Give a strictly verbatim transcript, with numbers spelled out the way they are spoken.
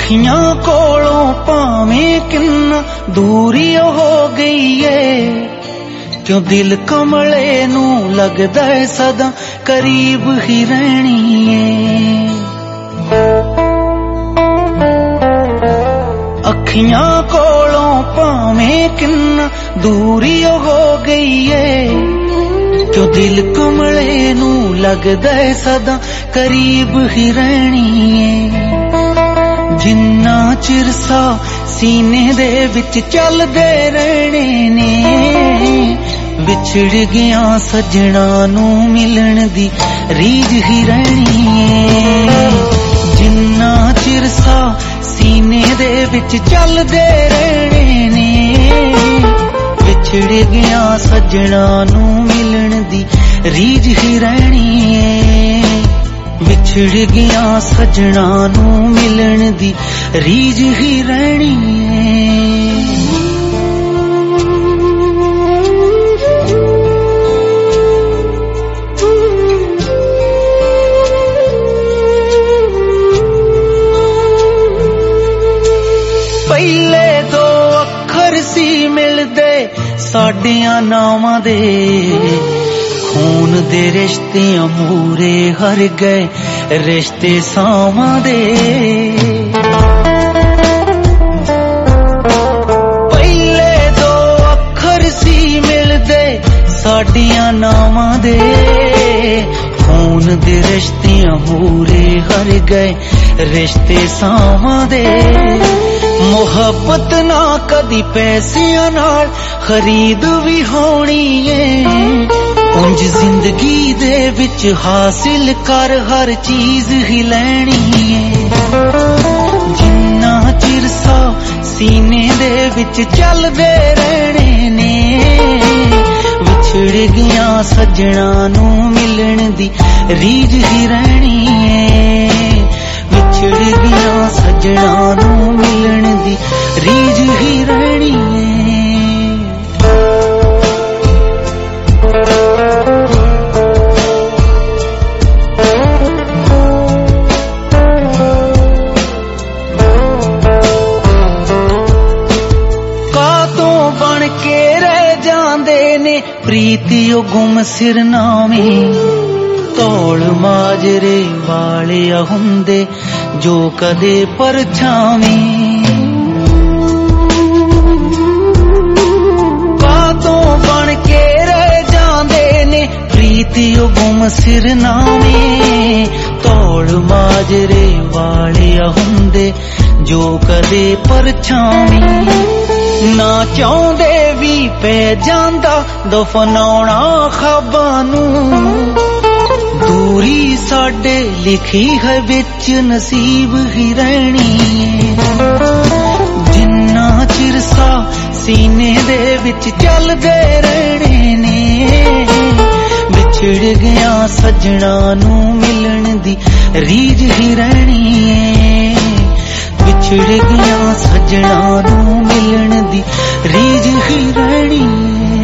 अखियां कोलों भावें किन्ना दूरी हो गई है, क्यों दिल कमले नू लगदा है सदा करीब ही रहनी है। अखियां कोलों भावें किन्ना दूरी हो गई है, क्यों दिल कमले नू लगदा है सदा करीब ही रहनी है। जिन्ना चिर सा सीने दे विच चलदे रहने ने, विछड़ गया सजना नू मिलन दी रीज ही रहनी है। जिन्ना चिर सा सीने दे विच चलदे रहने ने, विछड़ गया सजना नू मिलन दी रीज ही रहनी है। विछड़ गया सजना नू मिलन दी रीज ही रहनी है। पहले दो अखर सी मिलदे साडियां नावां दे, खून दे रिश्ते अमूरे हर गए रिश्ते सावां दे। पहले दो अखर सी मिलदे साडियां नावां दे, खून दे रिश्ते अमूरे हर गए रिश्ते सावां दे। मुहब्बत ना कदी पैसियां नाल खरीद भी होनी है, उंज जिंदगी दे विच हासिल कर हर चीज ही लैनी है। जिन्ना चिर सा सीने दे विच चलदे रहने ने, विछड़ गया सजना नू मिलन दी रीज ही रहनी है। विछड़ गया सजना नू मिलन दी रीज ही रहनी है। प्रीति ओ गुम सिरनावे, तौल माजरे वाले हुंदे जो कदे परछावें। बातों बन के रह जांदे ने प्रीति ओ गुम सिरनावे, तौल माजरे वाले हुंदे जो कदे परछावें। ना चाहुंदे भी पै जांदा दफनाउणा ख्वाबां नू, दूरी साडे लिखी है विच नसीब ही रहनी है। जिन्ना चिर सा सीने दे विच चलदे रहने ने, विछड़ गया सजना नू मिलन दी रीज ही रहनी है। विछड़ गया सजना नू मिलन दी रीज ही रहनी है।